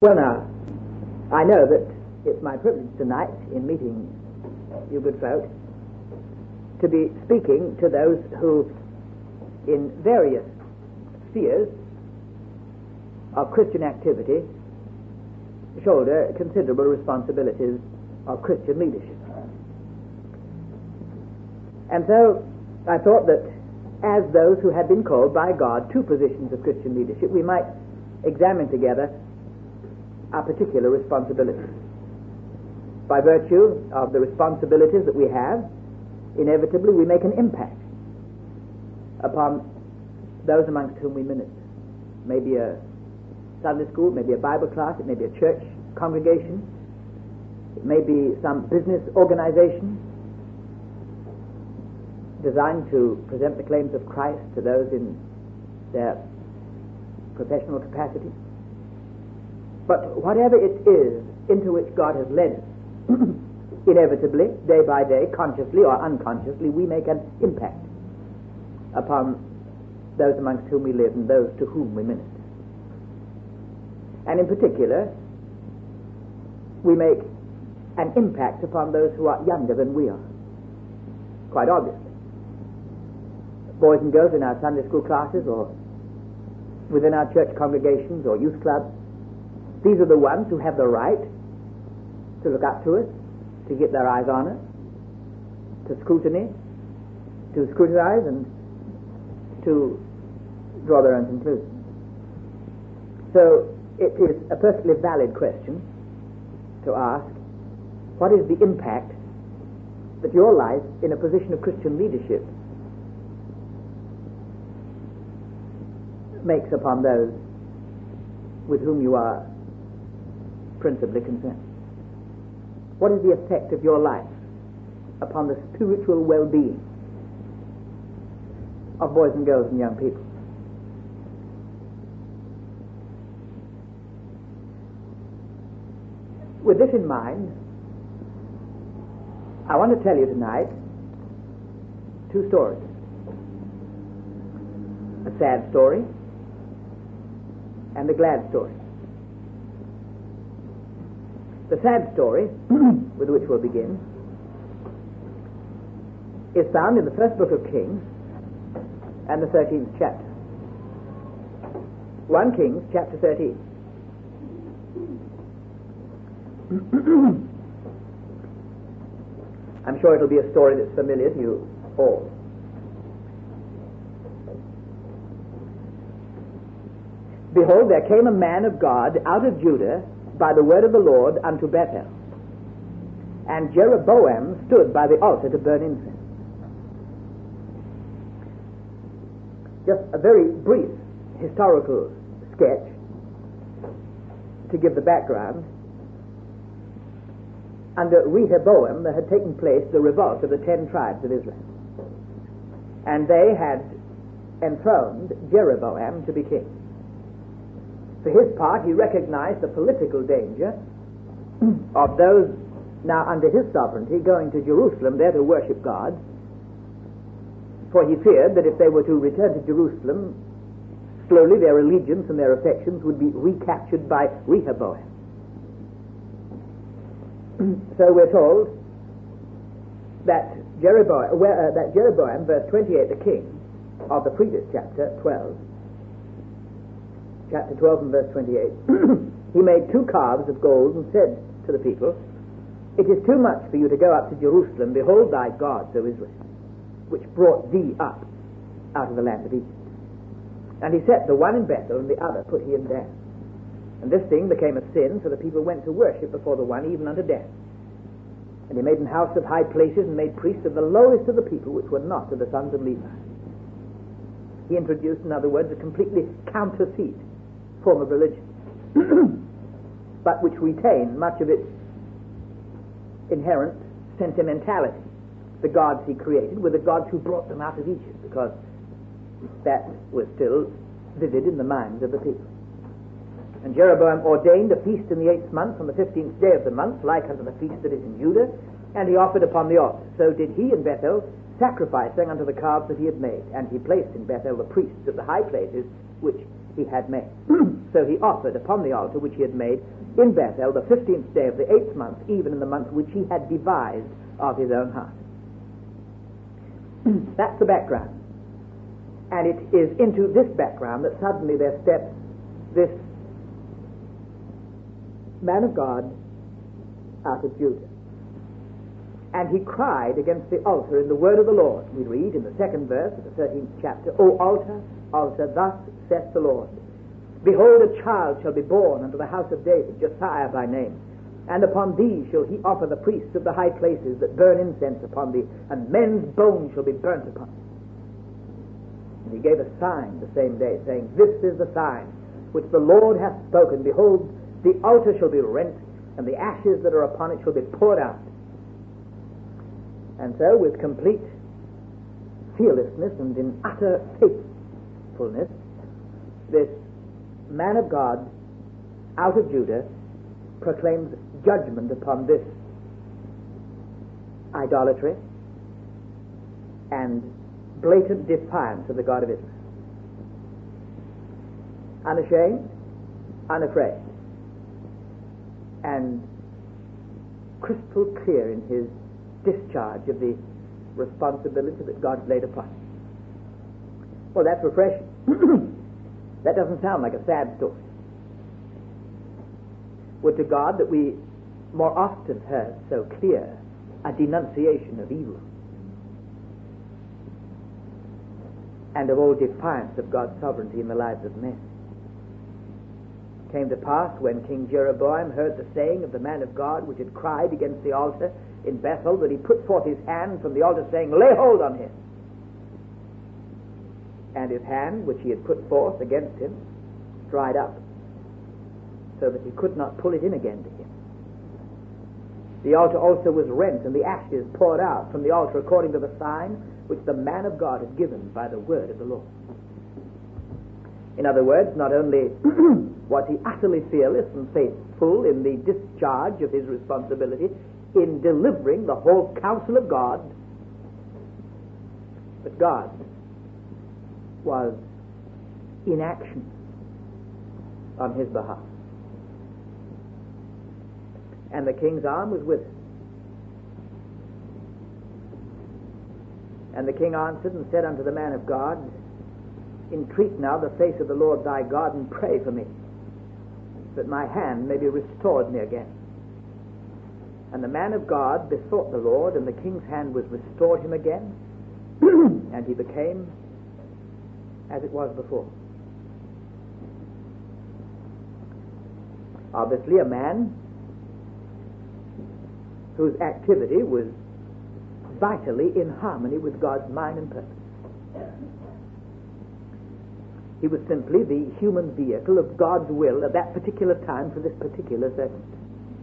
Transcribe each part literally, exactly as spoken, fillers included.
Well now, I know that it's my privilege tonight in meeting you good folk to be speaking to those who in various spheres of Christian activity shoulder considerable responsibilities of Christian leadership. And so I thought that as those who had been called by God to positions of Christian leadership, we might examine together our particular responsibilities. By virtue of the responsibilities that we have, inevitably we make an impact upon those amongst whom we minister. Maybe a Sunday school, maybe a Bible class, it may be a church congregation, it may be some business organization designed to present the claims of Christ to those in their professional capacity. But whatever it is into which God has led us, inevitably, day by day, consciously or unconsciously, we make an impact upon those amongst whom we live and those to whom we minister. And in particular, we make an impact upon those who are younger than we are, quite obviously. Boys and girls in our Sunday school classes or within our church congregations or youth clubs, these are the ones who have the right to look up to us, to get their eyes on us, to scrutiny, to scrutinize and to draw their own conclusions. So it is a perfectly valid question to ask, what is the impact that your life in a position of Christian leadership makes upon those with whom you are principally concerned? What is the effect of your life upon the spiritual well-being of boys and girls and young people? With this in mind, I want to tell you tonight two stories. A sad story and a glad story. The sad story, with which we'll begin, is found in the first book of Kings and the thirteenth chapter. First Kings, chapter thirteen. I'm sure it'll be a story that's familiar to you all. Behold, there came a man of God out of Judah by the word of the Lord unto Bethel. And Jeroboam stood by the altar to burn incense. Just a very brief historical sketch to give the background. Under Rehoboam there had taken place the revolt of the ten tribes of Israel. And they had enthroned Jeroboam to be king. For his part, he recognized the political danger of those now under his sovereignty going to Jerusalem there to worship God, for he feared that if they were to return to Jerusalem, slowly their allegiance and their affections would be recaptured by Rehoboam. So we're told that Jeroboam, uh, that Jeroboam, verse twenty-eight, the king of the previous chapter, twelve, chapter twelve and verse twenty-eight, he made two calves of gold and said to the people, it is too much for you to go up to Jerusalem. Behold thy gods, O Israel, which brought thee up out of the land of Egypt. And he set the one in Bethel and the other put he in Dan. And this thing became a sin, so the people went to worship before the one even unto death. And he made an house of high places and made priests of the lowest of the people, which were not of the sons of Levi. He introduced, in other words, a completely counterfeit form of religion, but which retained much of its inherent sentimentality. The gods he created were the gods who brought them out of Egypt, because that was still vivid in the minds of the people. And Jeroboam ordained a feast in the eighth month, on the fifteenth day of the month, like unto the feast that is in Judah, and he offered upon the altar. So did he in Bethel, sacrificing unto the calves that he had made. And he placed in Bethel the priests of the high places, which he had made. So he offered upon the altar which he had made in Bethel the fifteenth day of the eighth month, even in the month which he had devised of his own heart. That's the background. And it is into this background that suddenly there steps this man of God out of Judah. And he cried against the altar in the word of the Lord. We read in the second verse of the thirteenth chapter, O altar, altar, thus saith the Lord, behold, a child shall be born unto the house of David, Josiah by name. And upon thee shall he offer the priests of the high places that burn incense upon thee, and men's bones shall be burnt upon thee. And he gave a sign the same day, saying, this is the sign which the Lord hath spoken. Behold, the altar shall be rent, and the ashes that are upon it shall be poured out. And so, with complete fearlessness and in utter faithfulness, this man of God out of Judah proclaims judgment upon this idolatry and blatant defiance of the God of Israel. Unashamed, unafraid, and crystal clear in his discharge of the responsibility that God laid upon him. Well, that's refreshing. That doesn't sound like a sad story. Would to God that we more often heard so clear a denunciation of evil and of all defiance of God's sovereignty in the lives of men. It came to pass when King Jeroboam heard the saying of the man of God which had cried against the altar in Bethel, that he put forth his hand from the altar, saying, lay hold on him. And his hand, which he had put forth against him, dried up, so that he could not pull it in again to him. The altar also was rent, and the ashes poured out from the altar according to the sign which the man of God had given by the word of the Lord. In other words, not only was he utterly fearless and faithful in the discharge of his responsibility in delivering the whole counsel of God, but God was in action on his behalf. And the king's arm was with him. And the king answered and said unto the man of God, entreat now the face of the Lord thy God, and pray for me, that my hand may be restored me again. And the man of God besought the Lord, and the king's hand was restored him again, and he became as it was before. Obviously a man whose activity was vitally in harmony with God's mind and purpose. He was simply the human vehicle of God's will at that particular time for this particular circumstance.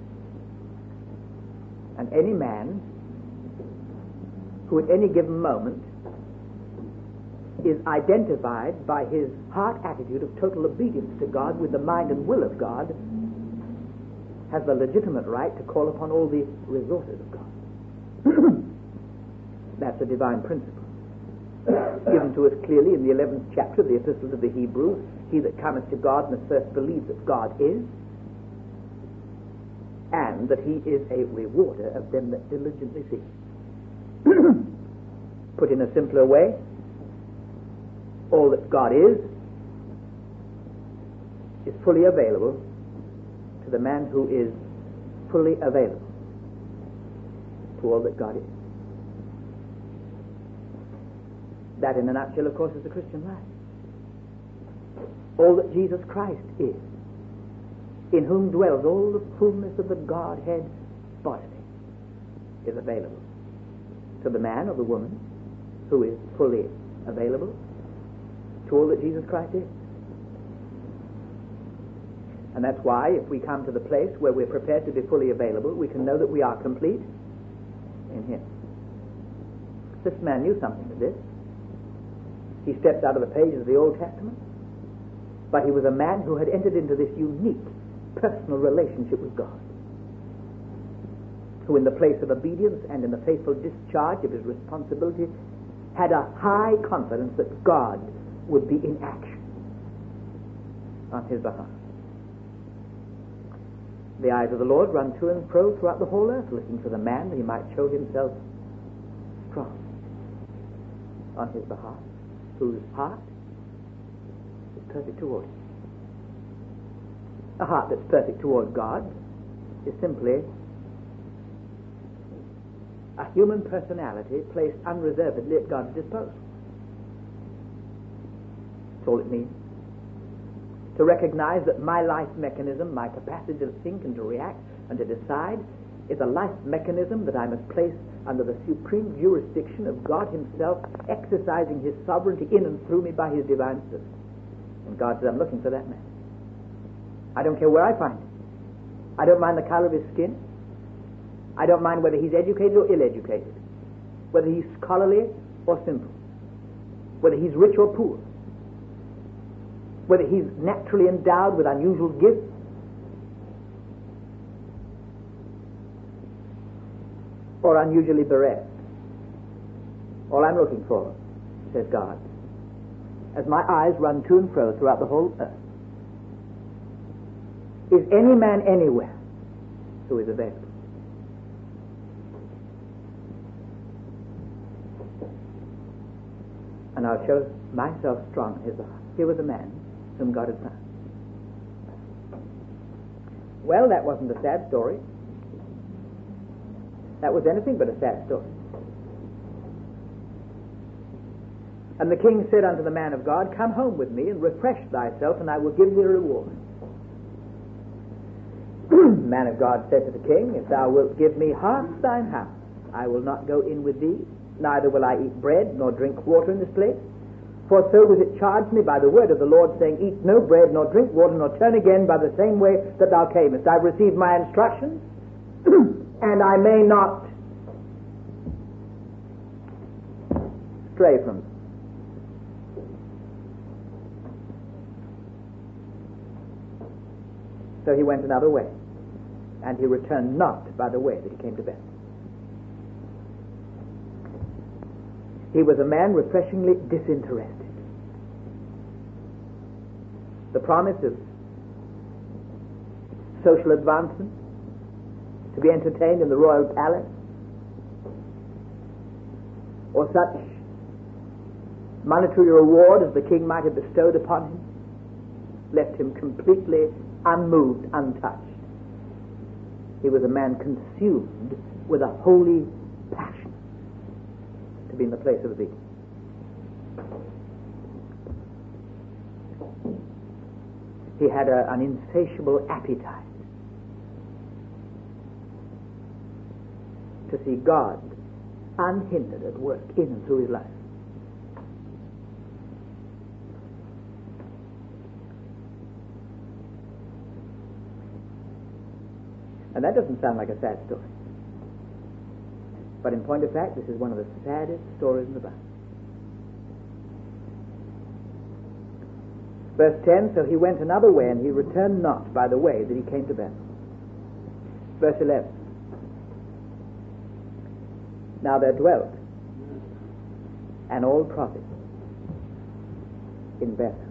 And any man who at any given moment is identified by his heart attitude of total obedience to God with the mind and will of God has the legitimate right to call upon all the resources of God. That's a divine principle given to us clearly in the eleventh chapter of the Epistle to the Hebrews. He that cometh to God must first believe that God is, and that he is a rewarder of them that diligently seek. Put in a simpler way, all that God is is fully available to the man who is fully available to all that God is. That, in a nutshell, of course, is the Christian life. All that Jesus Christ is, in whom dwells all the fullness of the Godhead bodily, is available to the man or the woman who is fully available to all that Jesus Christ is. And that's why, if we come to the place where we're prepared to be fully available, we can know that we are complete in Him. This man knew something of this. He stepped out of the pages of the Old Testament, but he was a man who had entered into this unique personal relationship with God, who in the place of obedience and in the faithful discharge of his responsibility had a high confidence that God would be in action on his behalf. The eyes of the Lord run to and fro throughout the whole earth, looking for the man that he might show himself strong on his behalf, whose heart is perfect toward him. A heart that's perfect toward God is simply a human personality placed unreservedly at God's disposal. That's all it means. To recognize that my life mechanism, my capacity to think and to react and to decide, is a life mechanism that I must place under the supreme jurisdiction of God himself, exercising his sovereignty in and through me by his divine spirit. And God says, I'm looking for that man. I don't care where I find him. I don't mind the color of his skin. I don't mind whether he's educated or ill-educated, whether he's scholarly or simple, whether he's rich or poor, whether he's naturally endowed with unusual gifts, or unusually bereft. All I'm looking for, says God, as my eyes run to and fro throughout the whole earth, is any man anywhere who is available. And I'll show myself strong in his behalf. Here was a man whom God had found. Well, that wasn't a sad story. That was anything but a sad story. And the king said unto the man of God, Come home with me and refresh thyself, and I will give thee a reward. The man of God said to the king, If thou wilt give me half thine house, I will not go in with thee, neither will I eat bread nor drink water in this place. For so was it charged me by the word of the Lord, saying, Eat no bread nor drink water, nor turn again by the same way that thou camest. I've received my instructions, and I may not stray from them. So he went another way, and he returned not by the way that he came to Bethel. He was a man refreshingly disinterested. The promise of social advancement, to be entertained in the royal palace, or such monetary reward as the king might have bestowed upon him, left him completely unmoved, untouched. He was a man consumed with a holy passion to be in the place of thee. He had a, an insatiable appetite to see God unhindered at work in and through his life. And that doesn't sound like a sad story. But in point of fact, this is one of the saddest stories in the Bible. Verse ten, so he went another way, and he returned not by the way that he came to Bethel. Verse eleven. Now there dwelt an old prophet in Bethel.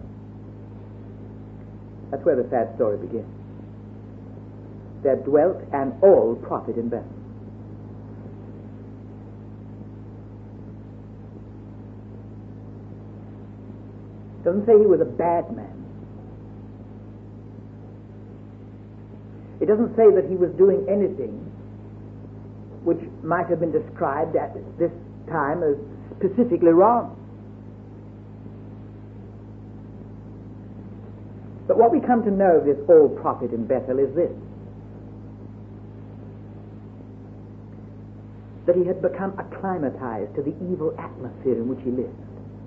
That's where the sad story begins. There dwelt an old prophet in Bethel. It doesn't say he was a bad man. It doesn't say that he was doing anything which might have been described at this time as specifically wrong. But what we come to know of this old prophet in Bethel is this: that he had become acclimatized to the evil atmosphere in which he lived.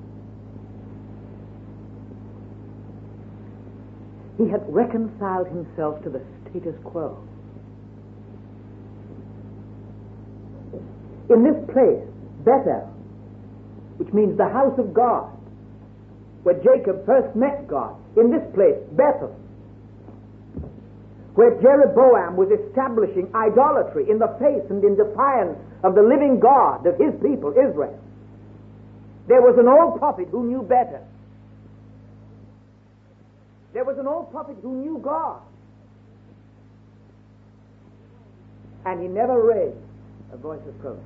He had reconciled himself to the status quo. In this place, Bethel, which means the house of God, where Jacob first met God, in this place, Bethel, where Jeroboam was establishing idolatry in the face and in defiance of the living God of his people, Israel, there was an old prophet who knew better. There was an old prophet who knew God. And he never raised a voice of protest.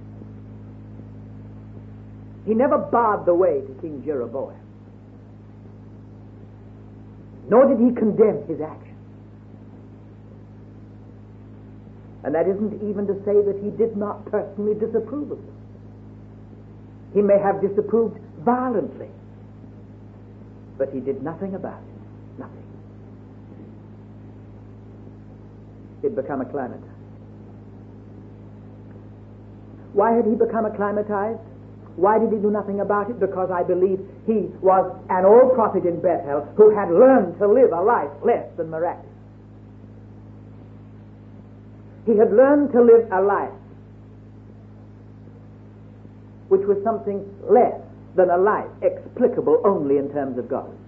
He never barred the way to King Jeroboam. Nor did he condemn his actions. And that isn't even to say that he did not personally disapprove of them. He may have disapproved violently, but he did nothing about it. Nothing. He'd become acclimatized. Why had he become acclimatized? Why did he do nothing about it? Because I believe he was an old prophet in Bethel who had learned to live a life less than miraculous. He had learned to live a life which was something less than a life explicable only in terms of God.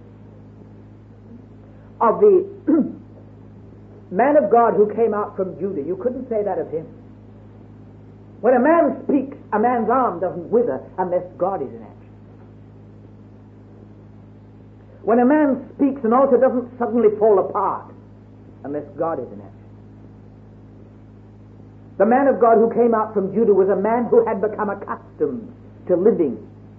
Of the man of God who came out from Judah, you couldn't say that of him. When a man speaks, a man's arm doesn't wither unless God is in action. When a man speaks, an altar doesn't suddenly fall apart unless God is in action. The man of God who came out from Judah was a man who had become accustomed to living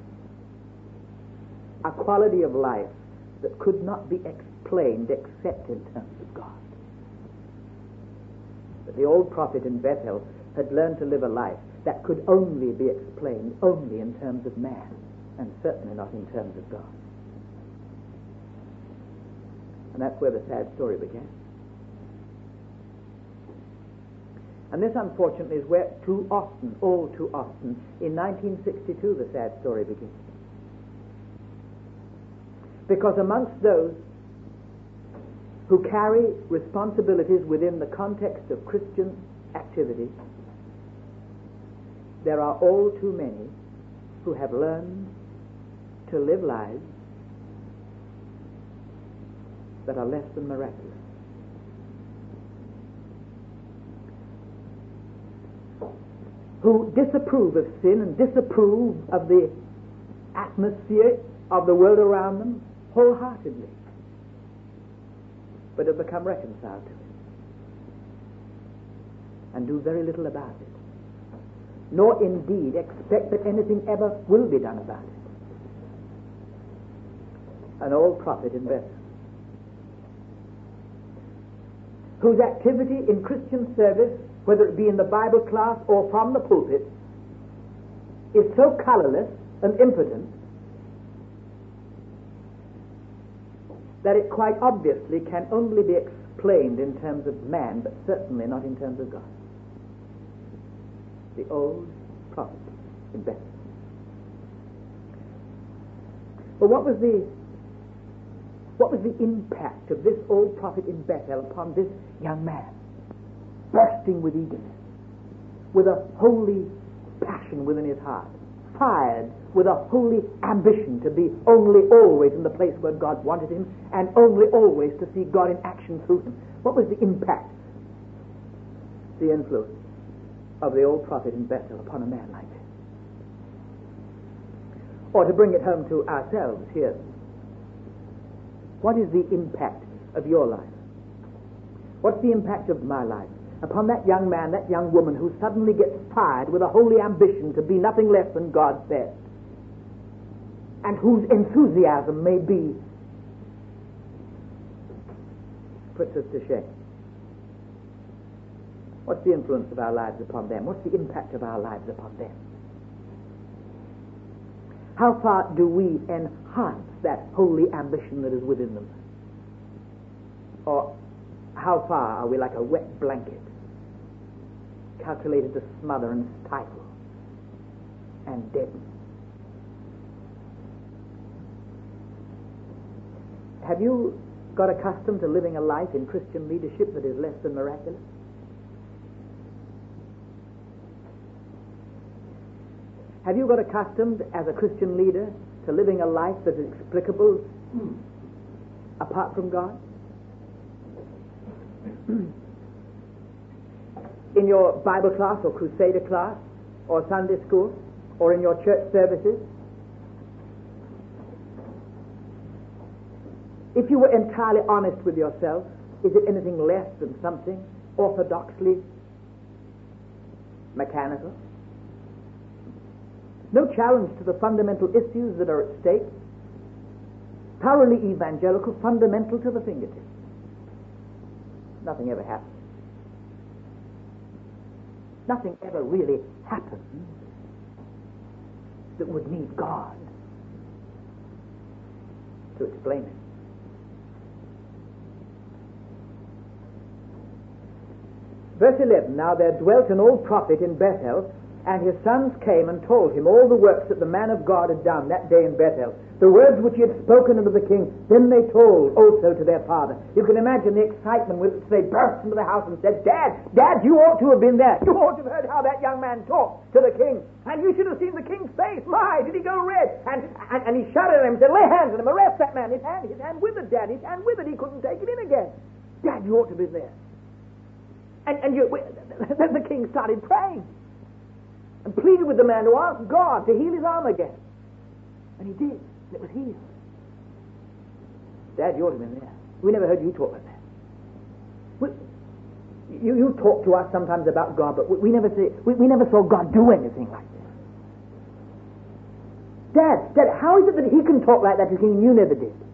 a quality of life that could not be explained except in terms of God. But the old prophet in Bethel had learned to live a life that could only be explained only in terms of man, and certainly not in terms of God. And that's where the sad story began. And this, unfortunately, is where too often, all too often, in nineteen sixty-two the sad story begins. Because amongst those who carry responsibilities within the context of Christian activity, there are all too many who have learned to live lives that are less than miraculous. Who disapprove of sin and disapprove of the atmosphere of the world around them wholeheartedly, but have become reconciled to it and do very little about it, nor indeed expect that anything ever will be done about it. An old prophet in Bethel, whose activity in Christian service, whether it be in the Bible class or from the pulpit, is so colorless and impotent that it quite obviously can only be explained in terms of man, but certainly not in terms of God. The old prophet in Bethel. But what was the what was the impact of this old prophet in Bethel upon this young man? Bursting with eagerness, with a holy passion within his heart, fired with a holy ambition to be only always in the place where God wanted him, and only always to see God in action through him. What was the impact, the influence of the old prophet in Bethel upon a man like this? Or to bring it home to ourselves here, what is the impact of your life? What's the impact of my life upon that young man, that young woman who suddenly gets fired with a holy ambition to be nothing less than God's best, and whose enthusiasm may be puts us to shame? What's the influence of our lives upon them? What's the impact of our lives upon them? How far do we enhance that holy ambition that is within them? Or how far are we like a wet blanket, calculated to smother and stifle and deaden? Have you got accustomed to living a life in Christian leadership that is less than miraculous? Have you got accustomed as a Christian leader to living a life that is explicable apart from God? In your Bible class or Crusader class or Sunday school or in your church services? if you were entirely honest with yourself, is it anything less than something orthodoxly mechanical? No challenge to the fundamental issues that are at stake. Thoroughly evangelical, fundamental to the fingertips. Nothing ever happens. Nothing ever really happens that would need God to explain it. Verse eleven, now there dwelt an old prophet in Bethel, and his sons came and told him all the works that the man of God had done that day in Bethel, the words which he had spoken unto the king. Then they told also to their father. You can imagine the excitement with which they burst into the house and said, Dad, Dad, you ought to have been there. You ought to have heard how that young man talked to the king. And you should have seen the king's face. My, did he go red? And, and, and he shouted at him and said, lay hands on him, arrest that man. His hand, his hand withered, Dad, his hand withered. He couldn't take it in again. Dad, you ought to have been there. And, and you, then the king started praying and pleaded with the man to ask God to heal his arm again. And he did. And it was healed. Dad, you ought to have been there. We never heard you talk like that. We, you, you talk to us sometimes about God, but we, we never say, we, we never saw God do anything like this. Dad, Dad, how is it that he can talk like that to the king and you never did?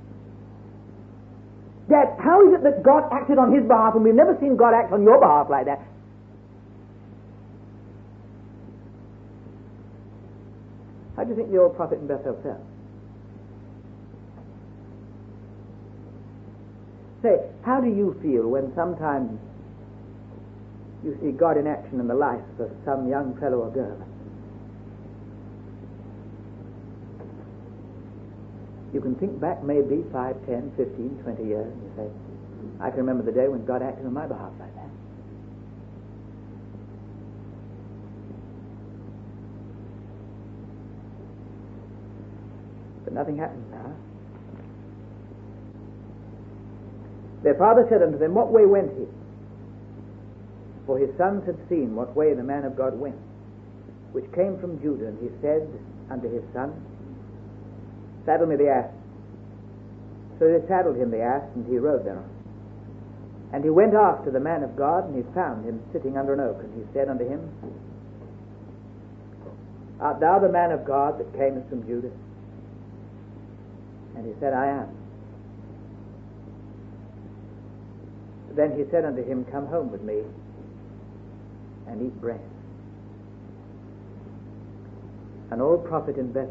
Dad, how is it that God acted on his behalf and we've never seen God act on your behalf like that? How do you think the old prophet in Bethel felt? Say, how do you feel when sometimes you see God in action in the life of some young fellow or girl? You can think back maybe five, ten, fifteen, twenty years and you say, I can remember the day when God acted on my behalf like that. But nothing happens now. Their father said unto them, what way went he? For his sons had seen what way the man of God went, which came from Judah. And he said unto his son, saddle me the ass. So they saddled him the ass, and he rode thereon. And he went after the man of God, and he found him sitting under an oak. And he said unto him, art thou the man of God that camest from Judah? And he said, I am. Then he said unto him, come home with me, and eat bread. An old prophet in Bethel.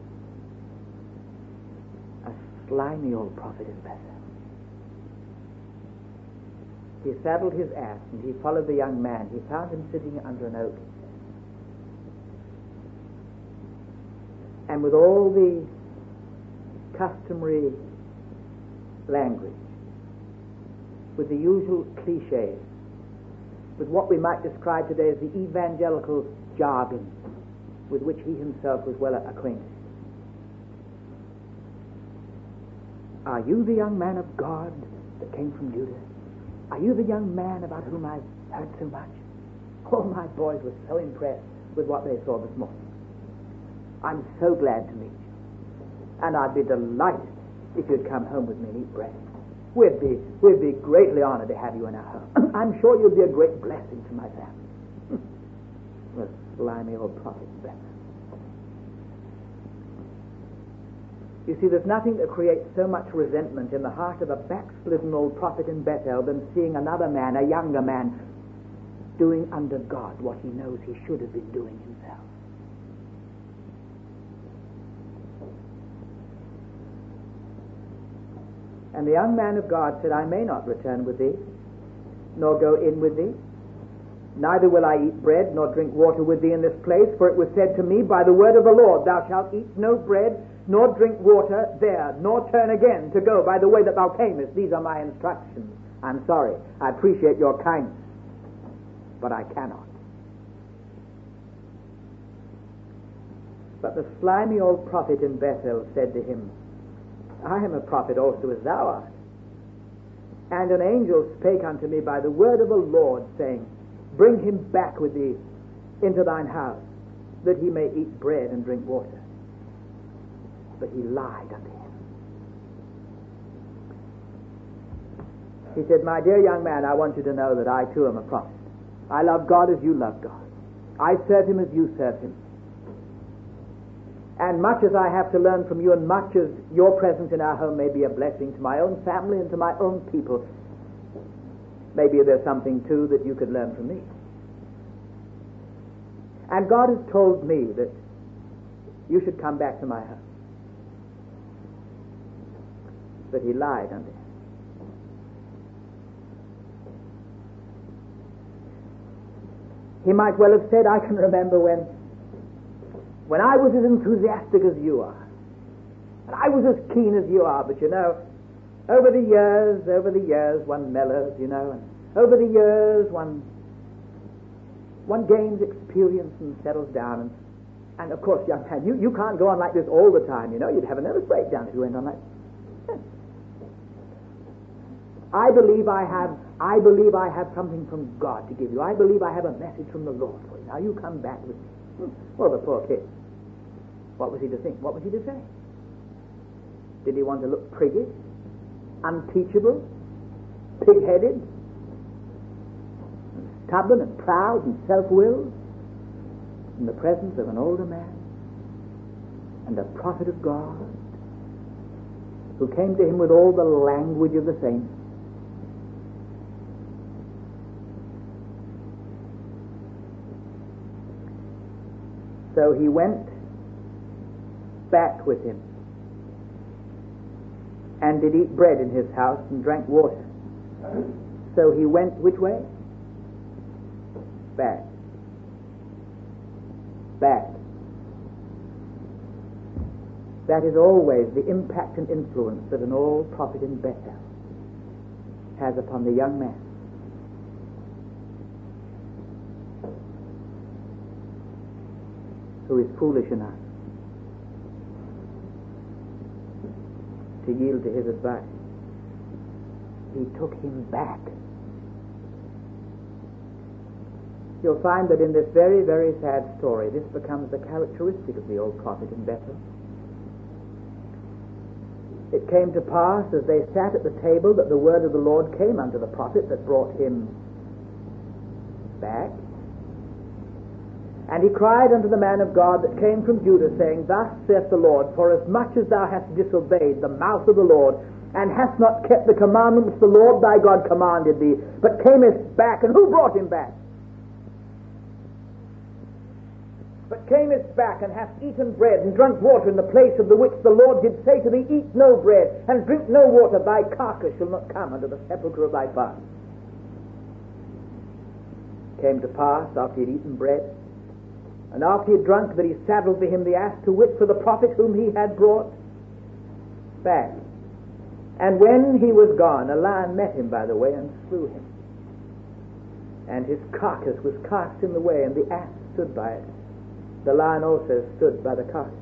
A slimy old prophet in Bethel. He saddled his ass, and he followed the young man. He found him sitting under an oak. And with all the customary language, with the usual cliches, with what we might describe today as the evangelical jargon with which he himself was well acquainted. Are you the young man of God that came from Judah? Are you the young man about whom I've heard so much? Oh, my boys were so impressed with what they saw this morning. I'm so glad to meet you. And I'd be delighted if you'd come home with me and eat bread. We'd be, we'd be greatly honored to have you in our home. I'm sure you'll be a great blessing to my family. The slimy old prophet Bethel. You see, there's nothing that creates so much resentment in the heart of a backslidden old prophet in Bethel than seeing another man, a younger man, doing under God what he knows he should have been doing himself. And the young man of God said, I may not return with thee, nor go in with thee. Neither will I eat bread, nor drink water with thee in this place, for it was said to me by the word of the Lord, thou shalt eat no bread, nor drink water there, nor turn again to go by the way that thou camest. These are my instructions. I'm sorry. I appreciate your kindness, but I cannot. But the slimy old prophet in Bethel said to him, I am a prophet also as thou art. And an angel spake unto me by the word of the Lord, saying, bring him back with thee into thine house, that he may eat bread and drink water. But he lied unto him. He said, my dear young man, I want you to know that I too am a prophet. I love God as you love God. I serve him as you serve him. And much as I have to learn from you, and much as your presence in our home may be a blessing to my own family and to my own people, maybe there's something too that you could learn from me. And God has told me that you should come back to my home. But he lied unto him. He might well have said, I can remember when when I was as enthusiastic as you are, and I was as keen as you are, but you know, over the years, over the years, one mellows, you know, and over the years, one one gains experience and settles down, and, and of course, young man, you, you can't go on like this all the time, you know, you'd have a nervous breakdown if you went on like this. I believe I have, I believe I have something from God to give you. I believe I have a message from the Lord for you. Now you come back with me. Well, the poor kid. What was he to think? What was he to say? Did he want to look priggish, unteachable, pig-headed, and stubborn and proud and self-willed in the presence of an older man and a prophet of God who came to him with all the language of the saints? So he went back with him and did eat bread in his house and drank water. So he went which way? Back. Back. That is always the impact and influence that an old prophet in Bethel has upon the young man. Who is foolish enough to yield to his advice. He took him back. You'll find that in this very, very sad story, this becomes the characteristic of the old prophet in Bethel. It came to pass as they sat at the table that the word of the Lord came unto the prophet that brought him back. And he cried unto the man of God that came from Judah, saying, Thus saith the Lord, forasmuch as thou hast disobeyed the mouth of the Lord, and hast not kept the commandment which the Lord thy God commanded thee, but camest back, and who brought him back? But camest back, and hast eaten bread, and drunk water in the place of the which the Lord did say to thee, Eat no bread, and drink no water, thy carcass shall not come unto the sepulchre of thy father. Came to pass, after he had eaten bread, and after he had drunk, that he saddled for him the ass, to wit, for the prophet whom he had brought back. And when he was gone, a lion met him by the way, and slew him. And his carcass was cast in the way, and the ass stood by it. The lion also stood by the carcass.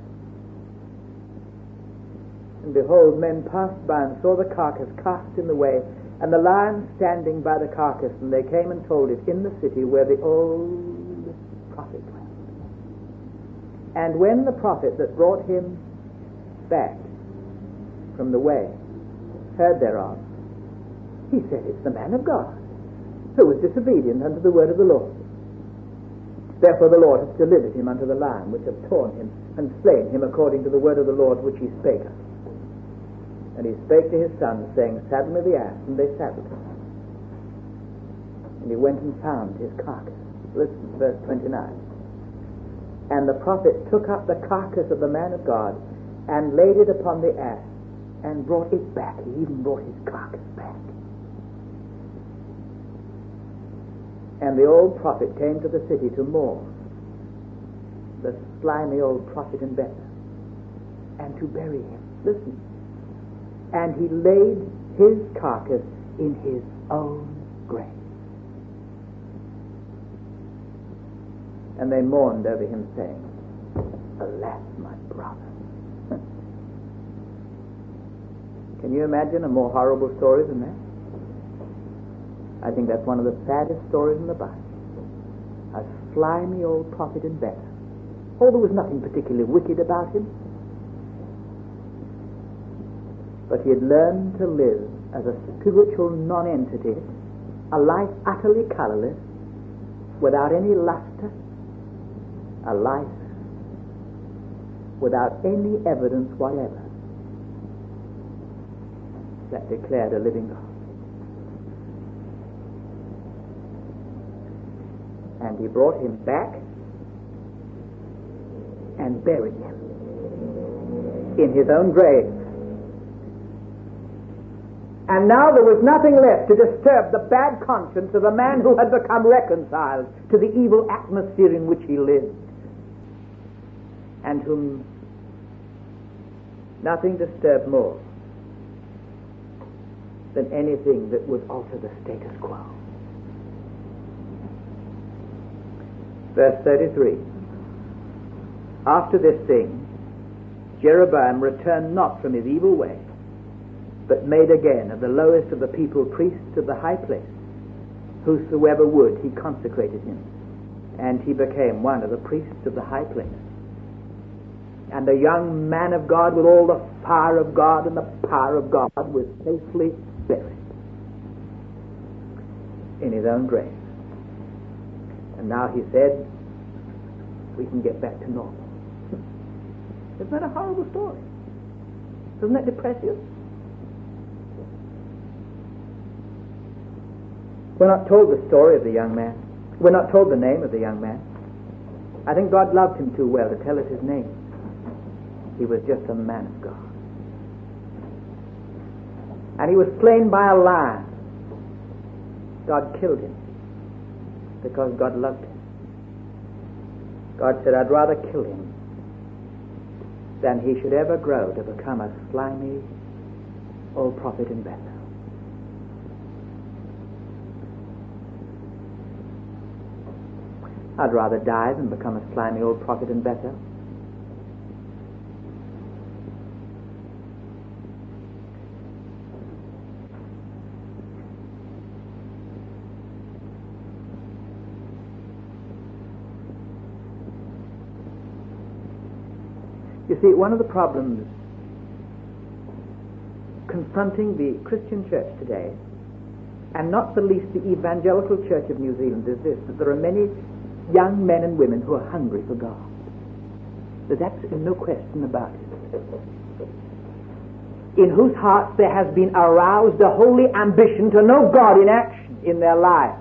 And behold, men passed by and saw the carcass cast in the way, and the lion standing by the carcass, and they came and told it in the city where the old prophet dwelt. And when the prophet that brought him back from the way heard thereof, he said, It's the man of God, who was disobedient unto the word of the Lord. Therefore the Lord hath delivered him unto the lion, which hath torn him, and slain him according to the word of the Lord which he spake unto him. And he spake to his sons, saying, Saddle me the ass, and they saddled him. And he went and found his carcass. Listen, verse twenty-nine. And the prophet took up the carcass of the man of God, and laid it upon the ass, and brought it back. He even brought his carcass back. And the old prophet came to the city to mourn the slimy old prophet in Bethel, and to bury him. Listen. And he laid his carcass in his own grave. And they mourned over him, saying, Alas, my brother. Can you imagine a more horrible story than that? I think that's one of the saddest stories in the Bible. A slimy old prophet in Bethel. Oh, there was nothing particularly wicked about him. But he had learned to live as a spiritual non-entity, a life utterly colorless, without any luster, a life without any evidence whatever that declared a living God. And he brought him back and buried him in his own grave. And now there was nothing left to disturb the bad conscience of a man who had become reconciled to the evil atmosphere in which he lived, and whom nothing disturbed more than anything that would alter the status quo. Verse thirty-three. After this thing, Jeroboam returned not from his evil way, but made again of the lowest of the people priests of the high place. Whosoever would, he consecrated him, and he became one of the priests of the high place. And a young man of God, with all the fire of God and the power of God, was safely buried in his own grave. And now he said, we can get back to normal. Isn't that a horrible story? Doesn't that depress you? We're not told the story of the young man. We're not told the name of the young man. I think God loved him too well to tell us his name. He was just a man of God. And he was slain by a lion. God killed him because God loved him. God said, I'd rather kill him than he should ever grow to become a slimy old prophet in Bethel. I'd rather die than become a slimy old prophet in Bethel. You see, one of the problems confronting the Christian church today, and not the least the evangelical church of New Zealand, is this, that there are many young men and women who are hungry for God. There's absolutely no question about it. In whose hearts there has been aroused a holy ambition to know God in action in their lives.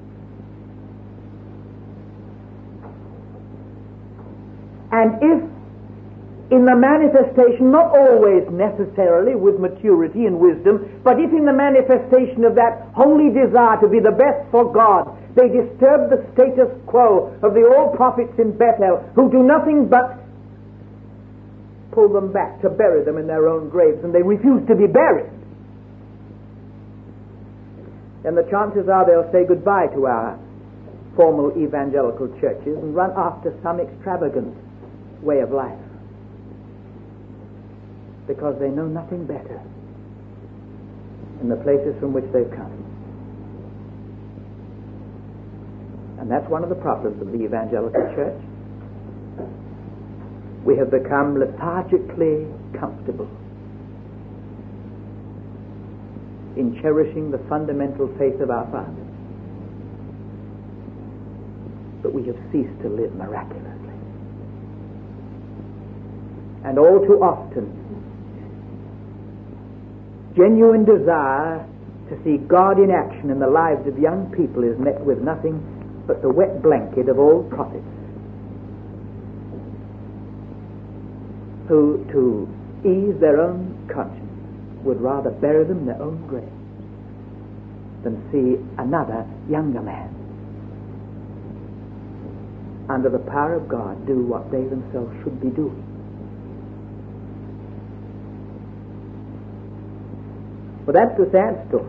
And if in the manifestation, not always necessarily with maturity and wisdom, but if in the manifestation of that holy desire to be the best for God, they disturb the status quo of the old prophets in Bethel, who do nothing but pull them back to bury them in their own graves, and they refuse to be buried, then the chances are they'll say goodbye to our formal evangelical churches and run after some extravagant way of life, because they know nothing better in the places from which they've come. And that's one of the problems of the evangelical church. We have become lethargically comfortable in cherishing the fundamental faith of our fathers, but we have ceased to live miraculously. And all too often, genuine desire to see God in action in the lives of young people is met with nothing but the wet blanket of old prophets who, to ease their own conscience, would rather bury them in their own graves than see another younger man under the power of God do what they themselves should be doing. Well, that's the sad story.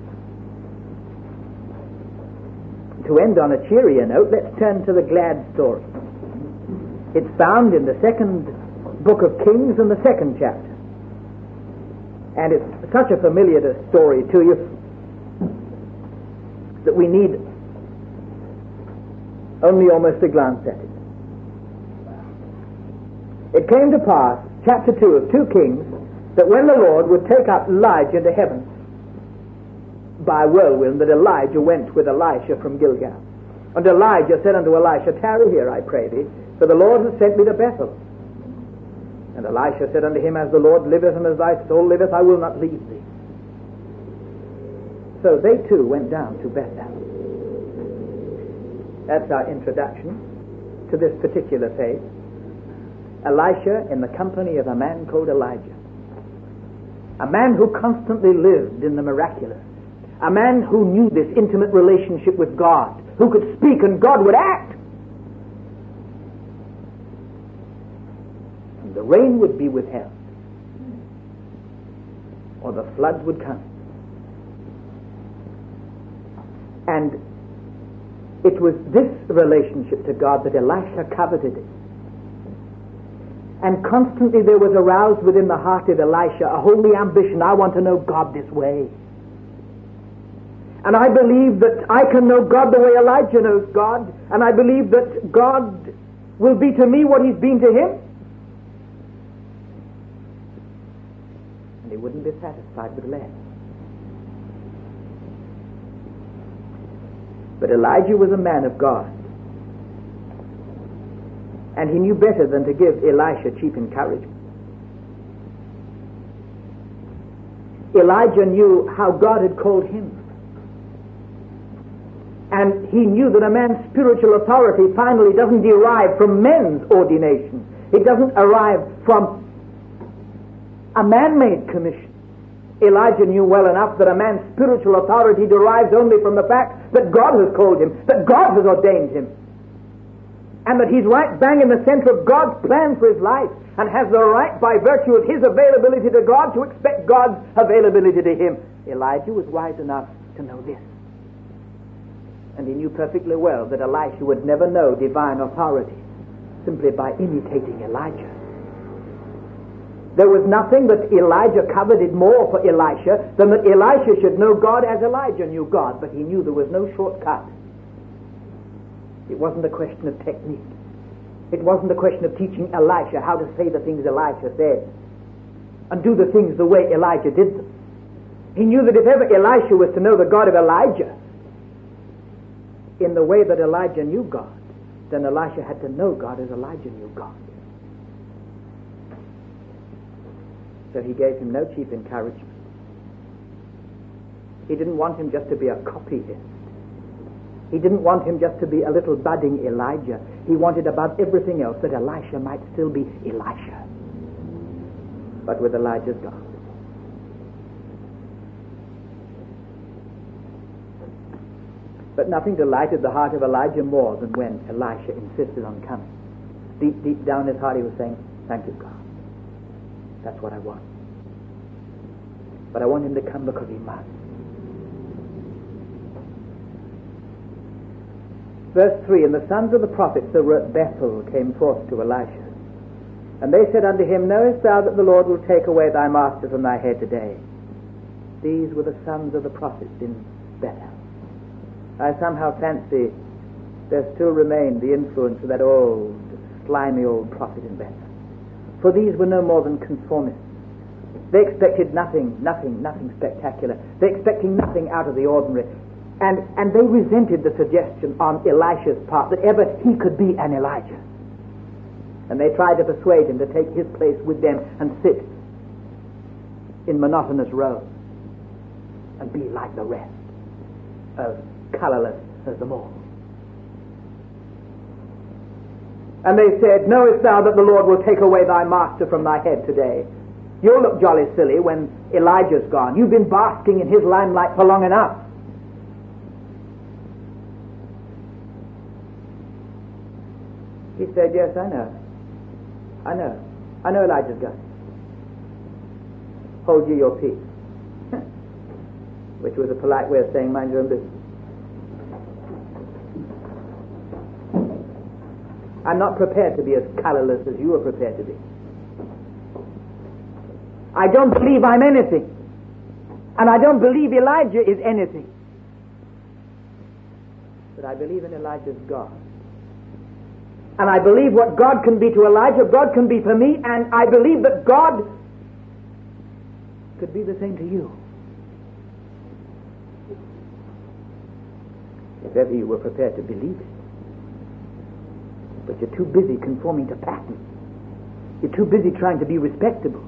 To end on a cheerier note, let's turn to the glad story. It's found in the second book of Kings and the second chapter. And it's such a familiar story to you that we need only almost a glance at it. It came to pass, chapter two of two Kings, that when the Lord would take up Elijah into heaven, by a whirlwind that Elijah went with Elisha from Gilgal. And Elijah said unto Elisha, tarry here, I pray thee, for the Lord has sent me to Bethel. And Elisha said unto him, as the Lord liveth and as thy soul liveth, I will not leave thee. So they too went down to Bethel. That's our introduction to this particular phase. Elisha in the company of a man called Elijah. A man who constantly lived in the miraculous. A man who knew this intimate relationship with God, who could speak and God would act. And the rain would be withheld, or the floods would come. And it was this relationship to God that Elisha coveted it. And constantly there was aroused within the heart of Elisha a holy ambition. I want to know God this way. And I believe that I can know God the way Elijah knows God. And I believe that God will be to me what he's been to him. And he wouldn't be satisfied with less. But Elijah was a man of God. And he knew better than to give Elisha cheap encouragement. Elijah knew how God had called him. And he knew that a man's spiritual authority finally doesn't derive from men's ordination. It doesn't arrive from a man-made commission. Elijah knew well enough that a man's spiritual authority derives only from the fact that God has called him, that God has ordained him, and that he's right bang in the center of God's plan for his life, and has the right, by virtue of his availability to God, to expect God's availability to him. Elijah was wise enough to know this. And he knew perfectly well that Elisha would never know divine authority simply by imitating Elijah. There was nothing that Elijah coveted more for Elisha than that Elisha should know God as Elijah knew God, but he knew there was no shortcut. It wasn't a question of technique. It wasn't a question of teaching Elisha how to say the things Elisha said and do the things the way Elijah did them. He knew that if ever Elisha was to know the God of Elijah in the way that Elijah knew God, then Elisha had to know God as Elijah knew God. So he gave him no cheap encouragement. He didn't want him just to be a copyist. He didn't want him just to be a little budding Elijah. He wanted above everything else that Elisha might still be Elisha, but with Elijah's God. But nothing delighted the heart of Elijah more than when Elisha insisted on coming. Deep, deep down his heart he was saying, thank you, God. That's what I want. But I want him to come because he must. Verse three, and the sons of the prophets that were at Bethel came forth to Elisha. And they said unto him, knowest thou that the Lord will take away thy master from thy head today? These were the sons of the prophets in Bethel. I somehow fancy there still remained the influence of that old, slimy old prophet in Bethel. For these were no more than conformists. They expected nothing, nothing, nothing spectacular. They expected nothing out of the ordinary. And, and they resented the suggestion on Elisha's part that ever he could be an Elijah. And they tried to persuade him to take his place with them and sit in monotonous rows and be like the rest, as colorless as them all. And they said, knowest thou that the Lord will take away thy master from thy head today? You'll look jolly silly when Elijah's gone. You've been basking in his limelight for long enough. He said, yes, I know. I know. I know Elijah's gone. Hold ye your peace. Which was a polite way of saying, mind your own business. I'm not prepared to be as colorless as you are prepared to be. I don't believe I'm anything. And I don't believe Elijah is anything. But I believe in Elijah's God. And I believe what God can be to Elijah, God can be for me, and I believe that God could be the same to you. if ever you were prepared to believe it. But you're too busy conforming to pattern. You're too busy trying to be respectable.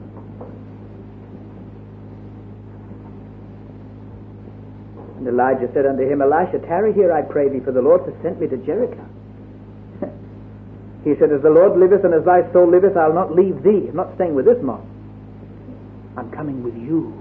And Elijah said unto him, Elisha, tarry here, I pray thee, for the Lord has sent me to Jericho. He said, as the Lord liveth and as thy soul liveth, I'll not leave thee. I'm not staying with this mob. I'm coming with you.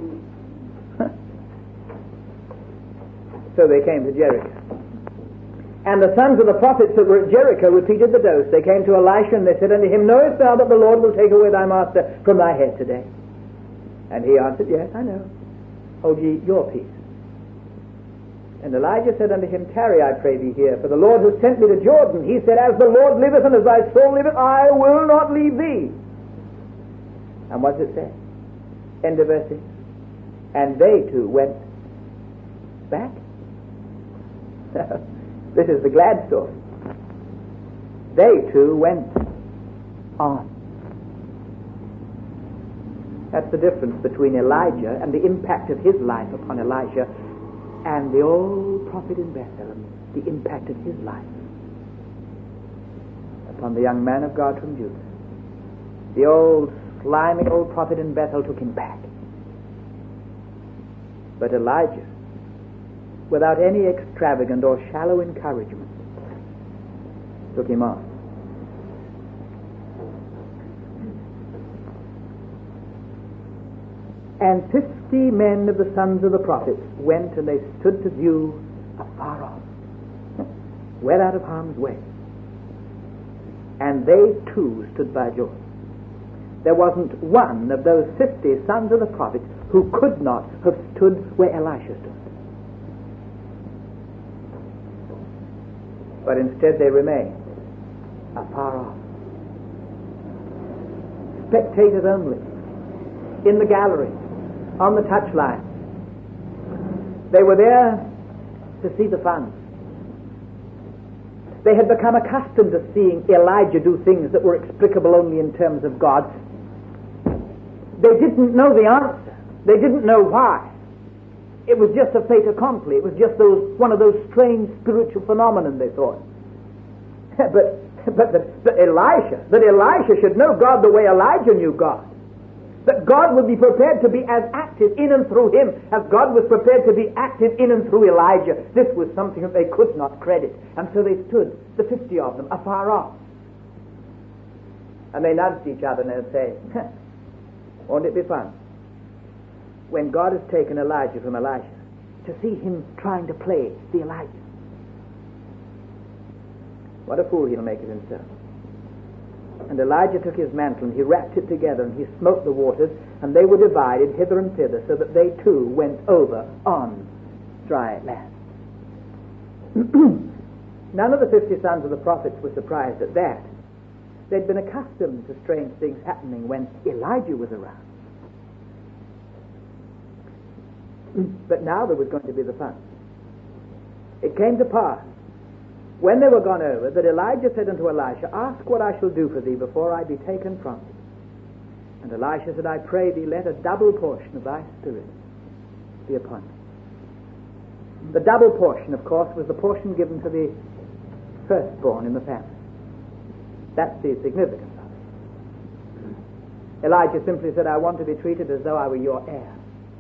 So they came to Jericho. And the sons of the prophets that were at Jericho repeated the dose. They came to Elisha and they said unto him, knowest thou that the Lord will take away thy master from thy head today? And he answered, yes, I know. Hold ye your peace. And Elijah said unto him, tarry, I pray thee here, for the Lord has sent me to Jordan. He said, as the Lord liveth and as thy soul liveth, I will not leave thee. And what's it say? End of verse six. And they too went back. This is the glad story. They too went on. That's the difference between Elijah and the impact of his life upon Elisha and the old prophet in Bethel, the impact of his life upon the young man of God from Judah. The old slimy old prophet in Bethel took him back. But Elijah, without any extravagant or shallow encouragement, took him on. And fifty men of the sons of the prophets went and they stood to view afar off, well out of harm's way. And they too stood by Jordan. There wasn't one of those fifty sons of the prophets who could not have stood where Elisha stood. But instead they remained afar off. Spectators only, in the gallery, on the touchline. They were there to see the fun. They had become accustomed to seeing Elijah do things that were explicable only in terms of God. They didn't know the answer. They didn't know why. It was just a fait accompli. It was just those one of those strange spiritual phenomena, they thought. but but that, that Elisha, that Elisha should know God the way Elijah knew God. That God would be prepared to be as active in and through him as God was prepared to be active in and through Elijah. This was something that they could not credit. And so they stood, the fifty of them, afar off. And they nudged each other and they'd say, won't it be fun when God has taken Elijah from Elisha to see him trying to play the Elijah? What a fool he'll make of himself. And Elijah took his mantle and he wrapped it together and he smote the waters and they were divided hither and thither so that they too went over on dry land. None of the fifty sons of the prophets were surprised at that. They'd been accustomed to strange things happening when Elijah was around. But now there was going to be the fun. It came to pass, when they were gone over, that Elijah said unto Elisha, ask what I shall do for thee before I be taken from thee. And Elisha said, I pray thee, let a double portion of thy spirit be upon me. The double portion, of course, was the portion given to the firstborn in the family. That's the significance of it. Elijah simply said, I want to be treated as though I were your heir.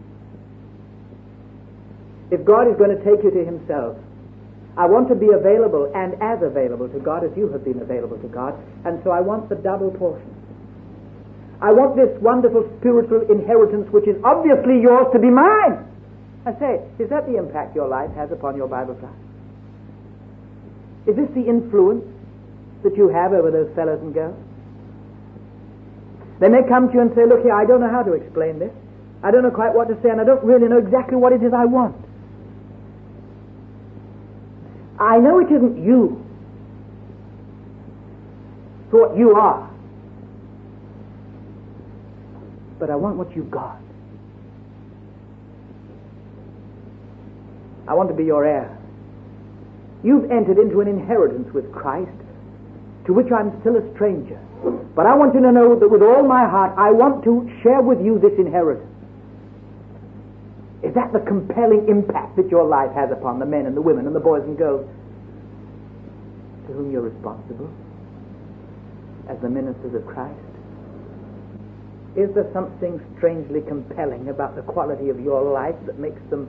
If God is going to take you to himself, I want to be available and as available to God as you have been available to God, and so I want the double portion. I want this wonderful spiritual inheritance which is obviously yours to be mine. I say, is that the impact your life has upon your Bible class? Is this the influence that you have over those fellows and girls? They may come to you and say, look here, I don't know how to explain this. I don't know quite what to say, and I don't really know exactly what it is I want. I know it isn't you for what you are, but I want what you've got. I want to be your heir. You've entered into an inheritance with Christ to which I'm still a stranger, but I want you to know that with all my heart I want to share with you this inheritance. Is that the compelling impact that your life has upon the men and the women and the boys and girls to whom you're responsible as the ministers of Christ? Is there something strangely compelling about the quality of your life that makes them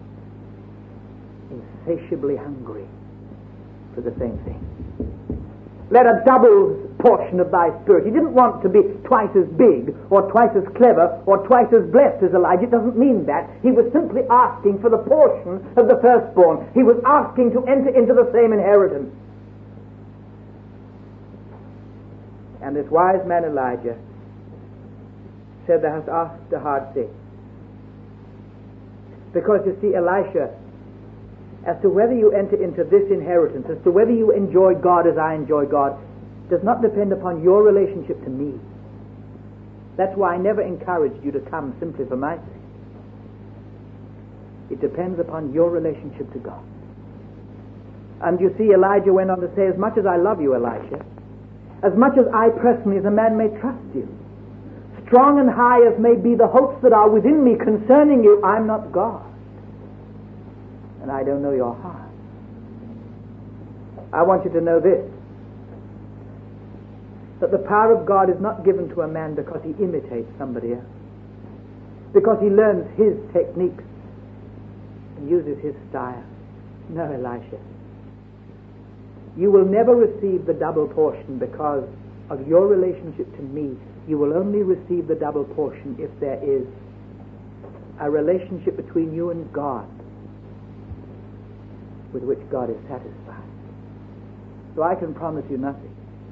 insatiably hungry for the same thing? Let a double portion of thy spirit. He didn't want to be twice as big or twice as clever or twice as blessed as Elijah. It doesn't mean that. He was simply asking for the portion of the firstborn. He was asking to enter into the same inheritance. And this wise man Elijah said, thou hast asked a hard thing. Because you see, Elisha, as to whether you enter into this inheritance, as to whether you enjoy God as I enjoy God, does not depend upon your relationship to me. That's why I never encouraged you to come simply for my sake. It depends upon your relationship to God. And you see, Elijah went on to say, as much as I love you, Elisha, as much as I personally as a man may trust you, strong and high as may be the hopes that are within me concerning you, I'm not God. And I don't know your heart. I want you to know this, that the power of God is not given to a man because he imitates somebody else, because he learns his techniques and uses his style. No, Elisha. You will never receive the double portion because of your relationship to me. You will only receive the double portion if there is a relationship between you and God with which God is satisfied. So I can promise you nothing.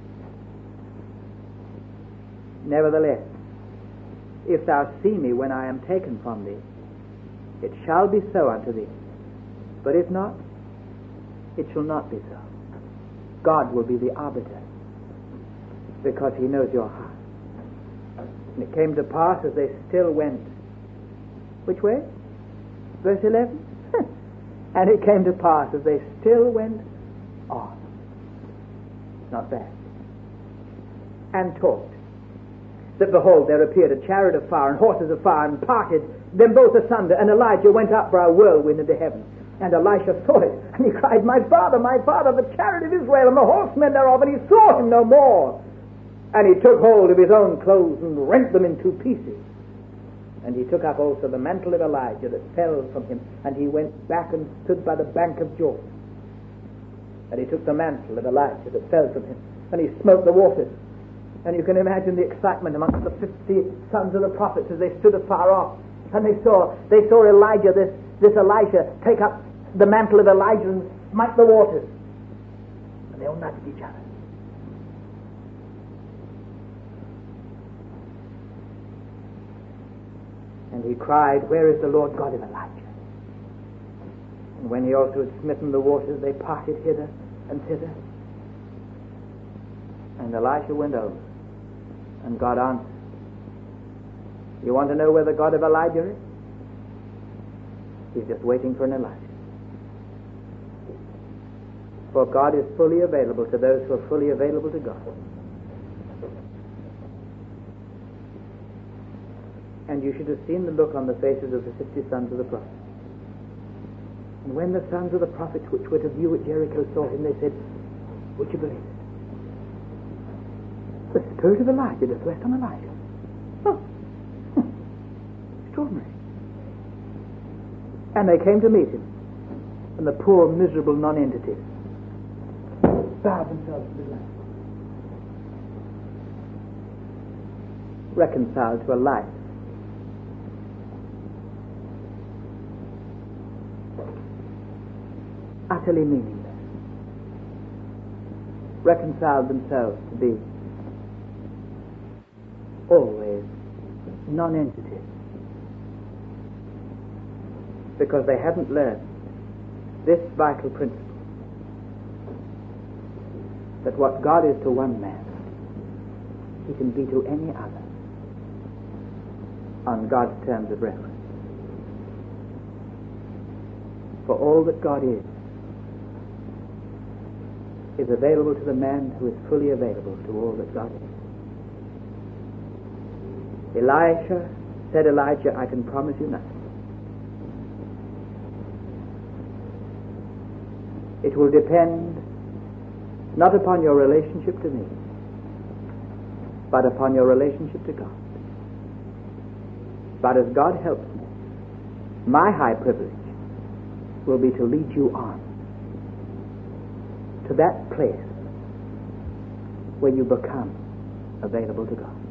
Nevertheless, if thou see me when I am taken from thee, it shall be so unto thee. But if not, it shall not be so. God will be the arbiter, because he knows your heart. And it came to pass as they still went. Which way? Verse eleven? And it came to pass as they still went on. Not bad. And talked, that behold, there appeared a chariot of fire and horses of fire, and parted them both asunder, and Elijah went up by a whirlwind into heaven. And Elisha saw it, and he cried, My father, my father, the chariot of Israel, and the horsemen thereof, and he saw him no more. And he took hold of his own clothes, and rent them in two pieces. And he took up also the mantle of Elijah that fell from him, and he went back and stood by the bank of Jordan. And he took the mantle of Elijah that fell from him, and he smote the waters. And you can imagine the excitement amongst the fifty sons of the prophets as they stood afar off. And they saw they saw Elijah, this, this Elisha, take up the mantle of Elijah and smite the waters. And they all nudged each other. And he cried, Where is the Lord God of Elijah? And when he also had smitten the waters, they parted hither and thither. And Elisha went over, and God answered. You want to know where the God of Elijah is? He's just waiting for an Elijah. For God is fully available to those who are fully available to God. And you should have seen the look on the faces of the fifty sons of the prophets. And when the sons of the prophets which were to view at Jericho saw him, they said, Would you believe it? The spirit of Elijah doth rest on Elijah. Oh, extraordinary. And they came to meet him, and the poor, miserable non-entities bowed themselves to the ground, reconciled to a life utterly meaningless, reconciled themselves to be always non-entities, because they hadn't learned this vital principle, that what God is to one man, he can be to any other on God's terms of reference. For all that God is, is available to the man who is fully available to all that God is. Elisha said, Elijah, I can promise you nothing. It will depend not upon your relationship to me, but upon your relationship to God. But as God helps me, my high privilege will be to lead you on to that place where you become available to God.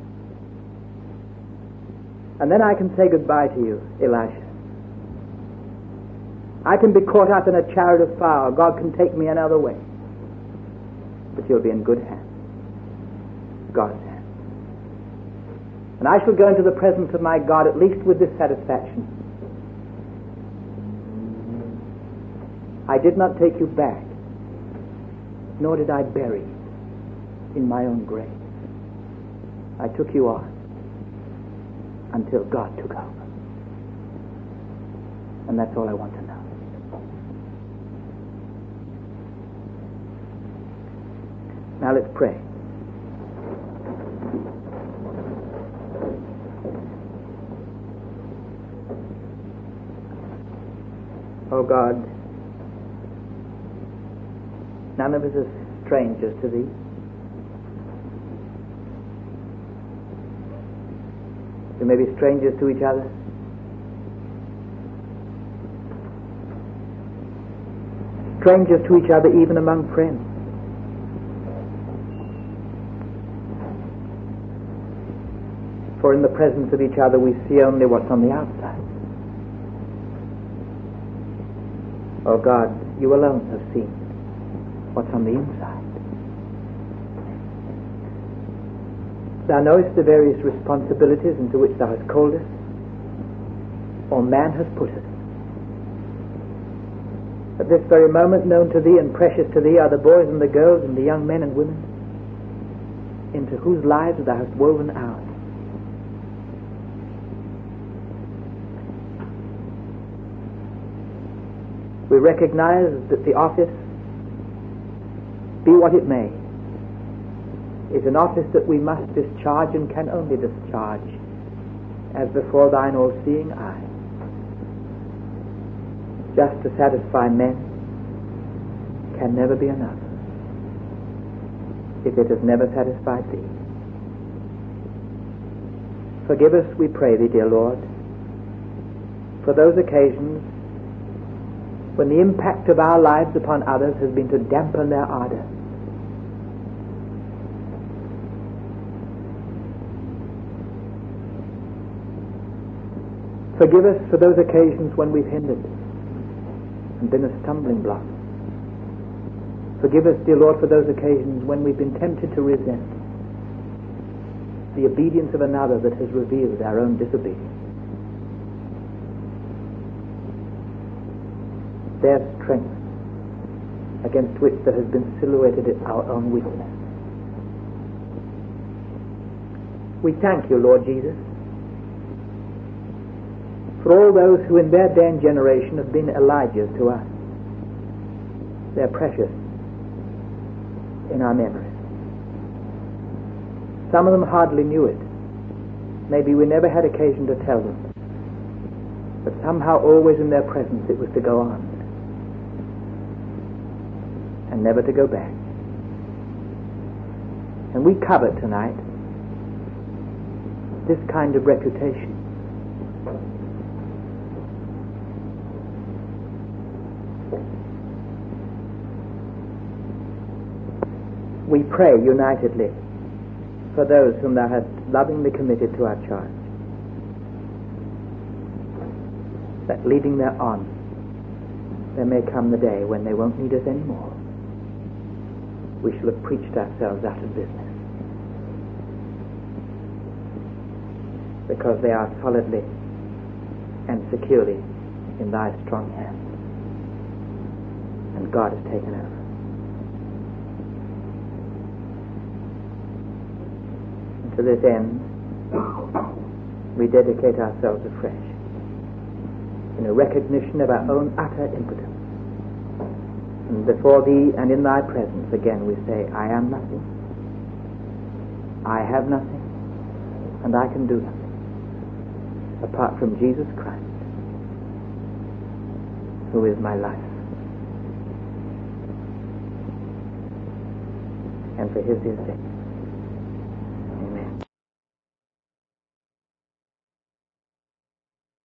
And then I can say goodbye to you, Elisha. I can be caught up in a chariot of fire. God can take me another way. But you'll be in good hands. God's hands. And I shall go into the presence of my God at least with this satisfaction. I did not take you back, nor did I bury you in my own grave. I took you on until God took over. And that's all I want to know. Now let's pray. Oh God, none of us are strangers to Thee. We may be strangers to each other. Strangers to each other even among friends. For in the presence of each other we see only what's on the outside. Oh God, you alone have seen what's on the inside. Thou knowest the various responsibilities into which Thou hast called us, or man has put us. At this very moment, known to Thee and precious to Thee are the boys and the girls and the young men and women into whose lives Thou hast woven out. We recognize that the office, be what it may, is an office that we must discharge and can only discharge as before Thine all-seeing eye. Just to satisfy men can never be enough if it has never satisfied Thee. Forgive us, we pray Thee, dear Lord, for those occasions when the impact of our lives upon others has been to dampen their ardor. Forgive us for those occasions when we've hindered and been a stumbling block. Forgive us, dear Lord, for those occasions when we've been tempted to resent the obedience of another that has revealed our own disobedience. Their strength against which there has been silhouetted our own weakness. We thank you, Lord Jesus, for all those who in their day and generation have been Elijahs to us. They're precious in our memory. Some of them hardly knew it. Maybe we never had occasion to tell them. But somehow always in their presence it was to go on and never to go back. And we covet tonight this kind of reputation. We pray unitedly for those whom Thou hast lovingly committed to our charge, that leading their on, there may come the day when they won't need us anymore. We shall have preached ourselves out of business, because they are solidly and securely in Thy strong hand, and God has taken over. And to this end, we dedicate ourselves afresh in a recognition of our own utter impotence. And before Thee and in Thy presence again we say, I am nothing, I have nothing, and I can do nothing apart from Jesus Christ, who is my life and for his dear sake.